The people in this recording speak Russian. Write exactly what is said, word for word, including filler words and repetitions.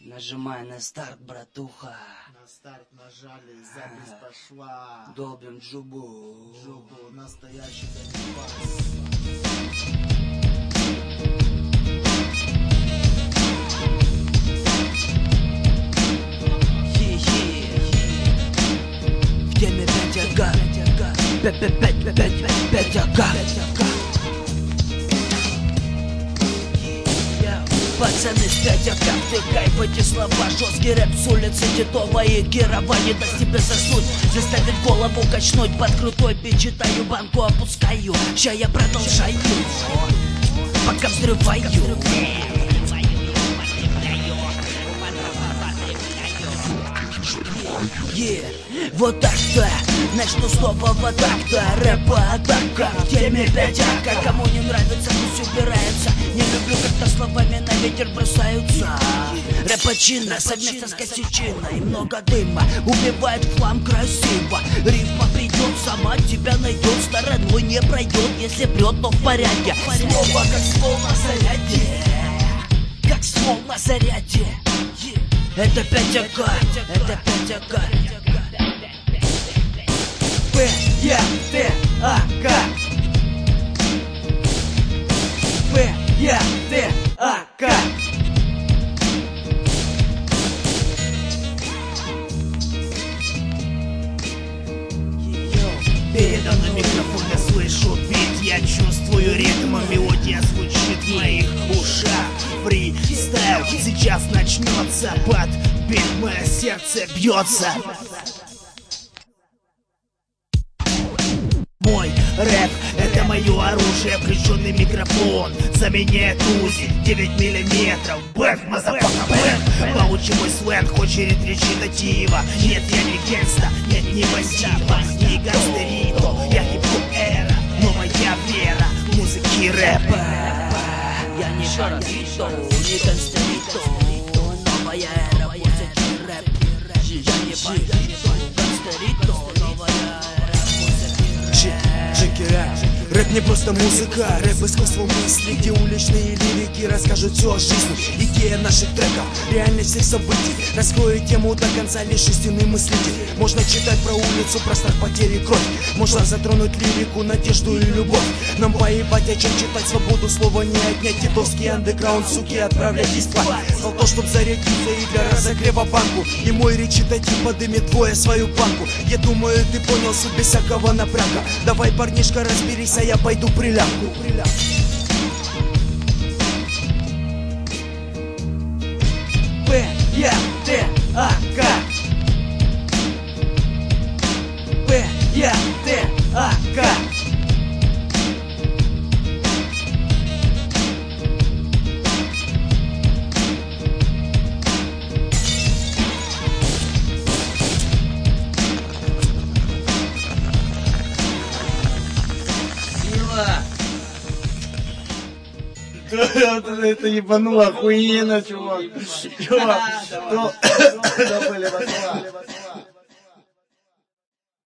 Нажимай на старт, братуха. На старт нажали, запись пошла. Долбим джубу. Джубу, настоящий донебас. В теме пять ага. Пять, пять, пять, пять, пять ага. Пацаны с пять ага, втыкай в эти слова. Жесткий рэп с улицы Титова и Кирова не даст тебе заснуть, заставит голову качнуть. Под крутой бит читаю, банку опускаю. Ща я продолжаю, пока взрываю. Yeah. Вот так-то, начну снова вот так-то. Рэп-атака в теме пять ага. Кому не нравится, пусть убирается. Не люблю, когда словами на ветер бросаются. Рэпачина совместно с косячиной. Много дыма, убивает флам красиво. Рифма придет, сама тебя найдет. Стороной не пройдет, если прет, то в порядке. Слово как ствол на заряде, как ствол на заряде. Это пять ага, это пять ага. П, Я, Т, А, К. П, Я, Т, А, К. Передо мной микрофон, я слышу бит, я чувствую ритм, мелодия звучит в моих ушах. Фристайл сейчас начнется, под бит мое сердце бьется. Мой рэп — это мое оружие, включенный микрофон заменяет УЗИ девять миллиметров. Бэк, мазафака, бэк. Получи мой сленг, очередь речитатива. Нет, я не гангста, нет, не бандита, не гангстерито, я хип-хоп эра, но моя вера в музыке рэпа. Я не бандито, не гангстерито, новая эра в музыке рэп. Я не бандито, гангстерито, новая эра в музыке рэп. Джеки рэп. Рэп не просто музыка, рэп искусство мысли, где уличные лирики расскажут все о жизни. Идея наших треков, реальность всех событий, раскроет тему до конца лишь истинный мыслитель. Можно читать про улицу, про страх, потери, кровь. Можно затронуть лирику, надежду и любовь. Нам поебать, о чем читать, свободу слова не отнять. Титовский андеграунд, суки, отправляйтесь спать. Стал то, чтоб зарядиться и для разогрева банку. И мой речитатив подымет двое свою планку. Я думаю, ты понял суть без всякого напряга. Давай, парнишка, разберись, а я пойду прилягу. П, Я, Т, А, К. П, Я, Т, А, К. Это ебануло охуенно, чувак. Чувак, то... Забыли,